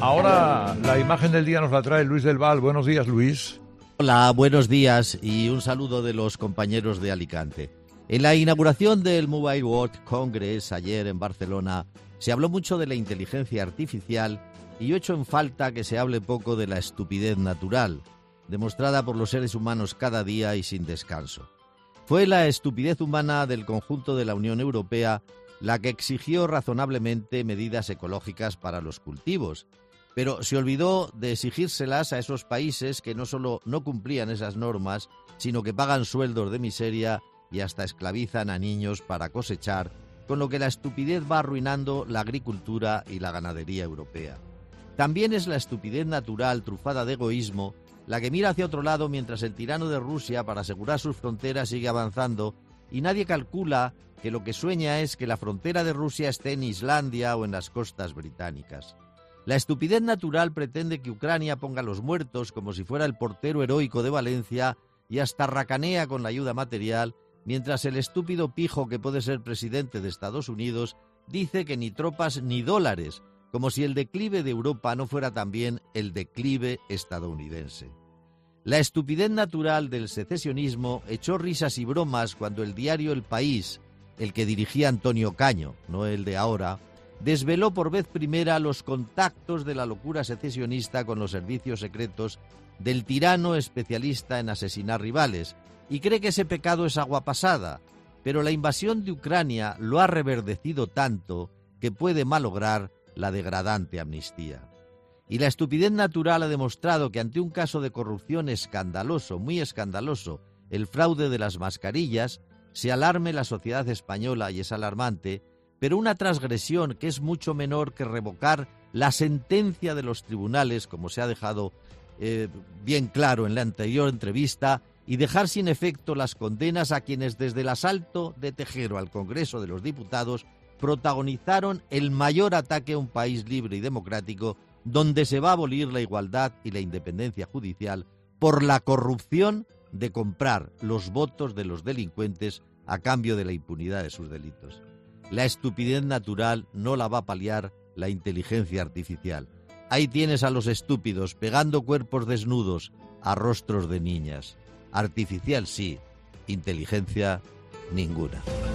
Ahora la imagen del día nos la trae Luis del Val. Buenos días, Luis. Hola, buenos días y un saludo de los compañeros de Alicante. En la inauguración del Mobile World Congress ayer en Barcelona se habló mucho de la inteligencia artificial y yo echo en falta que se hable poco de la estupidez natural, demostrada por los seres humanos cada día y sin descanso. Fue la estupidez humana del conjunto de la Unión Europea la que exigió razonablemente medidas ecológicas para los cultivos, pero se olvidó de exigírselas a esos países que no solo no cumplían esas normas, sino que pagan sueldos de miseria y hasta esclavizan a niños para cosechar, con lo que la estupidez va arruinando la agricultura y la ganadería europea. También es la estupidez natural, trufada de egoísmo, la que mira hacia otro lado mientras el tirano de Rusia, para asegurar sus fronteras, sigue avanzando y nadie calcula que lo que sueña es que la frontera de Rusia esté en Islandia o en las costas británicas. La estupidez natural pretende que Ucrania ponga a los muertos como si fuera el portero heroico de Valencia y hasta racanea con la ayuda material, mientras el estúpido pijo que puede ser presidente de Estados Unidos dice que ni tropas ni dólares, como si el declive de Europa no fuera también el declive estadounidense. La estupidez natural del secesionismo echó risas y bromas cuando el diario El País, el que dirigía Antonio Caño, no el de ahora, desveló por vez primera los contactos de la locura secesionista con los servicios secretos del tirano especialista en asesinar rivales, y cree que ese pecado es agua pasada, pero la invasión de Ucrania lo ha reverdecido tanto que puede malograr la degradante amnistía. Y la estupidez natural ha demostrado que ante un caso de corrupción escandaloso, muy escandaloso, el fraude de las mascarillas, se alarme la sociedad española, y es alarmante, pero una transgresión que es mucho menor que revocar la sentencia de los tribunales, como se ha dejado bien claro en la anterior entrevista, y dejar sin efecto las condenas a quienes desde el asalto de Tejero al Congreso de los Diputados protagonizaron el mayor ataque a un país libre y democrático, donde se va a abolir la igualdad y la independencia judicial por la corrupción de comprar los votos de los delincuentes a cambio de la impunidad de sus delitos. La estupidez natural no la va a paliar la inteligencia artificial. Ahí tienes a los estúpidos pegando cuerpos desnudos a rostros de niñas. Artificial sí, inteligencia ninguna.